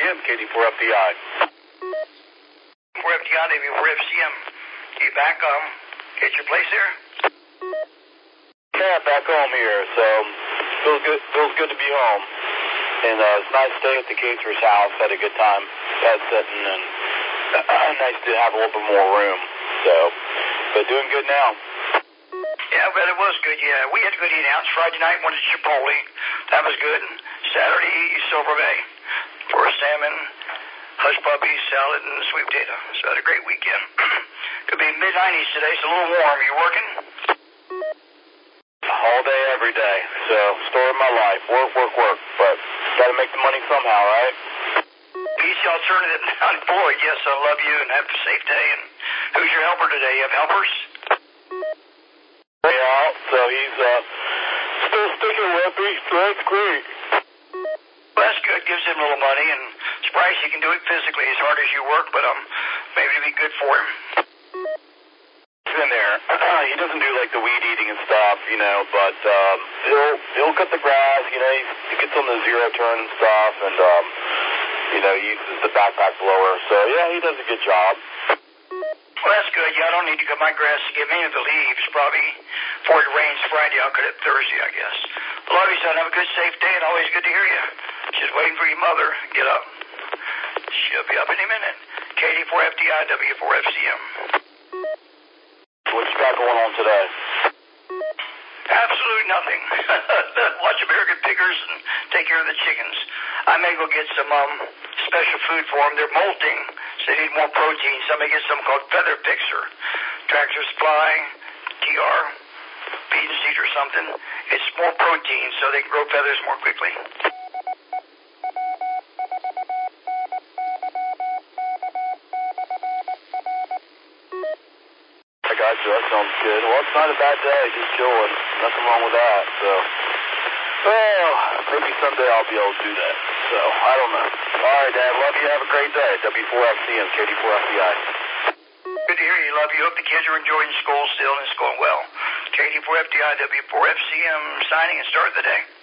FCM, KD4FDI. 4FDI, W4FCM. You back at your place there? Yeah, back home here, so feels good to be home. And it's nice to stay at the Caterer's house, had a good time pet sitting, and nice to have a little bit more room. So, but doing good now. Yeah, but it was good, yeah. We had good eating out. Friday night, went to Chipotle. That was good. And Saturday, Silver Bay for salmon, hush puppy, salad, and sweet potato. So I had a great weekend. Could be mid-90s today. It's a little warm. You working? All day, every day. So, story of my life. Work. But got to make the money somehow, right? Easy alternative. Unemployed. Yes, I love you and have a safe day. And who's your helper today? You have helpers? Yeah, so he's still sticking with me, so that's great. Well, that's good. Gives him a little money, and surprised he can do it physically as hard as you work, but maybe it'll be good for him. He's in there. He doesn't do like the weed eating and stuff, but he'll cut the grass, he gets on the zero turn and stuff, and he uses the backpack blower. So yeah, he does a good job. Well, that's good. Yeah, I don't need to cut my grass to get many of the leaves. Probably before it rains Friday, I'll cut it Thursday, I guess. Love you, son. Have a good, safe day, and always good to hear you. Just waiting for your mother. Get up. She'll be up any minute. KD4FDI, W4FCM. What you got going on today? Absolutely nothing. Watch American Pickers and take care of the chickens. I may go get some special food for them. They're molting, so they need more protein. So I may get something called Feather Fixer, Tractor Supply, TR, Feed and Seed or something. It's more protein, so they can grow feathers more quickly. I got you. That sounds good. Well, it's not a bad day. Just chilling. Nothing wrong with that. So, maybe someday I'll be able to do that. So, I don't know. All right, Dad. Love you. Have a great day. W4FCM, KD4FDI. Good to hear you. Love you. Hope the kids are enjoying school still and it's going well. KD4FDI, W4FCM signing and start the day.